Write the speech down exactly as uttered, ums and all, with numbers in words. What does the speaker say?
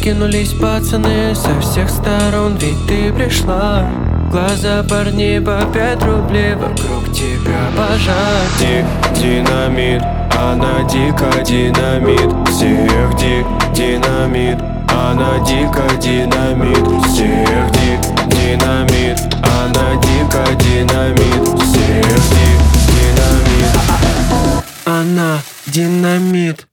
кинулись пацаны со всех сторон, ведь ты пришла. Глаза парней по пять рублей, вокруг тебя пожар. Ди, динамит, она дико динамит. Всех ди, динамит, она дико динамит. Всех ди, динамит, она дико динамит. Всех ди, динамит. Она динамит.